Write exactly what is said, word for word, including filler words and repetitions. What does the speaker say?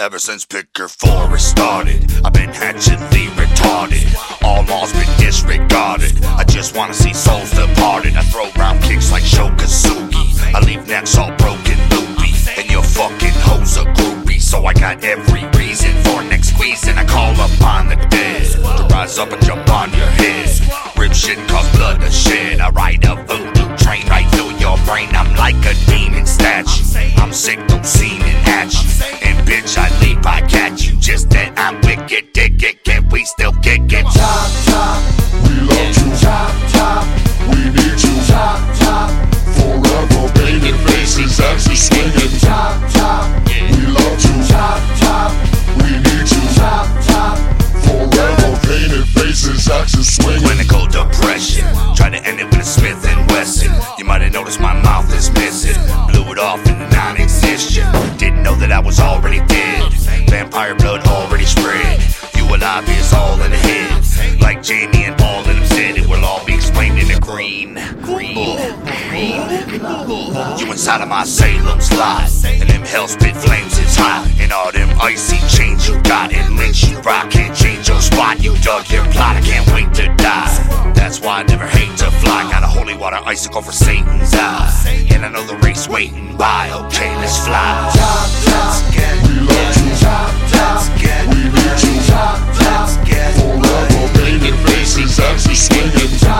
Ever since Picker Forest started, I've been hatchetly retarded. All laws been disregarded. I just wanna see souls departed. I throw round kicks like Shokasugi. I leave necks all broken, loopy, and your fucking hoes a groupie. So I got every reason for next squeeze, and I call upon the dead to rise up and jump on your head. Rip shit cause blood to shed. I ride a voodoo train right through your brain. I'm like a demon statue. I'm sick, don't seeming at you. And bitch, I leap, I catch you. Just that I'm wicked, dig it, can we still kick it? Chop, chop, We love you. chop, chop, We need you. chop, chop, Forever painted faces, axes swinging. chop, chop, We love you. chop, chop, We need you. chop, chop. Forever painted faces, axes swinging. Clinical depression. Try to end it with a Smith and Wesson. You might have noticed my mouth is missing. Blew it off into non-existent. Didn't know that I was already dead. Vampire blood already spread. You alive is all in the head. Like Jamie and Paul and them said, it will all be explained in the green. Green. Green. You inside of my Salem's lot. And them hell spit flames is hot. And all them icy chains you got. And links you rock can't change your spot. You dug your plot, I can't wait to die. That's why I never hate to fly. Got a holy water icicle for Satan's eye. And I know the race waiting by. Okay, let's fly. Chop, chop, We love you. chop, chop, We need you. chop, chop, Forever painted faces, axes swinging.